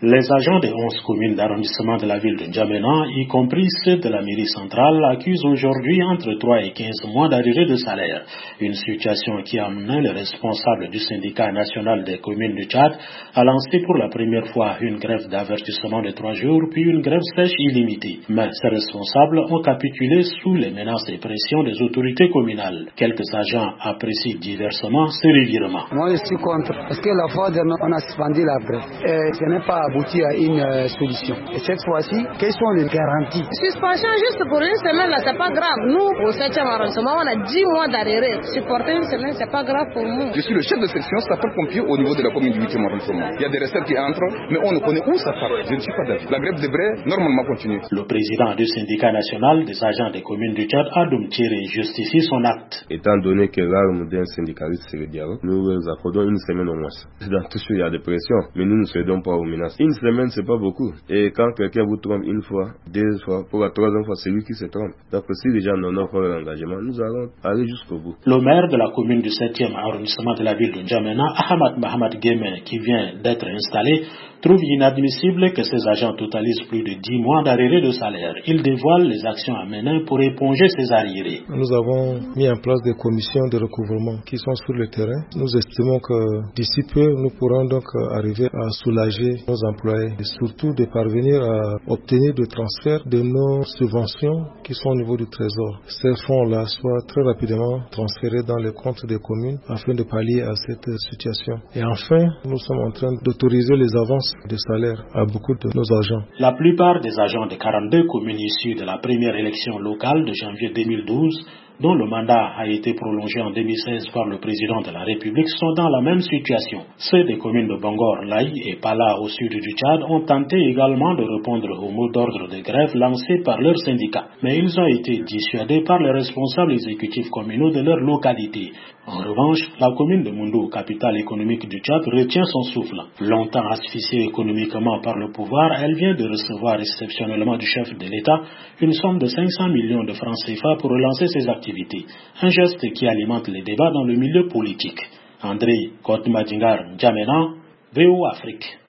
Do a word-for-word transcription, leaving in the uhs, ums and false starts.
Les agents des onze communes d'arrondissement de la ville de N'Djamena, y compris ceux de la mairie centrale, accusent aujourd'hui entre trois et quinze mois d'arrivée de salaire. Une situation qui a amené le responsable du syndicat national des communes du Tchad à lancer pour la première fois une grève d'avertissement de trois jours, puis une grève sèche illimitée. Mais ces responsables ont capitulé sous les menaces et pressions des autorités communales. Quelques agents apprécient diversement ce revirement. Moi, je suis contre, parce que la fois dernière, on a suspendu la grève. Et ce n'est pas abouti à une euh, solution. Et cette fois-ci, quelles sont les garanties? Suspension juste pour une semaine, là, c'est pas grave. Nous, au septième arrondissement, on a dix mois d'arrêt. Supporter une semaine, c'est pas grave pour nous. Je suis le chef de section sapeur-pompier au niveau de la commune du huitième arrondissement. Il y a des recettes qui entrent, mais on ne connaît où ça part. Je ne suis pas d'avis. La grève devrait normalement continuer. Le président du syndicat national des agents des communes du Tchad, Adoum Thierry, justifie son acte. Étant donné que l'arme d'un syndicaliste, c'est le dialogue, nous accordons une semaine au moins. Dans tout ce il y a des pressions, mais nous ne cédons pas aux menaces. Une semaine, c'est pas beaucoup. Et quand quelqu'un vous trompe une fois, deux fois, pour la troisième fois, c'est lui qui se trompe. Donc si les gens n'ont pas l'engagement, nous allons aller jusqu'au bout. Le maire de la commune du septième arrondissement de la ville de N'Djamena, Ahmad Mahamad Guémé, qui vient d'être installé, trouve inadmissible que ces agents totalisent plus de dix mois d'arriérés de salaire. Il dévoile les actions à mener pour éponger ces arriérés. Nous avons mis en place des commissions de recouvrement qui sont sur le terrain. Nous estimons que d'ici peu, nous pourrons donc arriver à soulager nos employés et surtout de parvenir à obtenir des transferts de nos subventions qui sont au niveau du trésor. Ces fonds-là soient très rapidement transférés dans les comptes des communes afin de pallier à cette situation. Et enfin, nous sommes en train d'autoriser les avances de salaire à beaucoup de nos agents. La plupart des agents des quarante-deux communes issues de la première élection locale de janvier deux mille douze, dont le mandat a été prolongé en deux mille seize par le président de la République, sont dans la même situation. Ceux des communes de Bangor, Laï et Pala au sud du Tchad ont tenté également de répondre au mot d'ordre de grève lancé par leur syndicat, mais ils ont été dissuadés par les responsables exécutifs communaux de leur localité. En revanche, la commune de Moundou, capitale économique du Tchad, retient son souffle. Longtemps asphyxiée économiquement par le pouvoir, elle vient de recevoir exceptionnellement du chef de l'État une somme de cinq cents millions de francs C F A pour relancer ses activités. Un geste qui alimente les débats dans le milieu politique. André Kotmadingar N'Djamena, V O Afrique.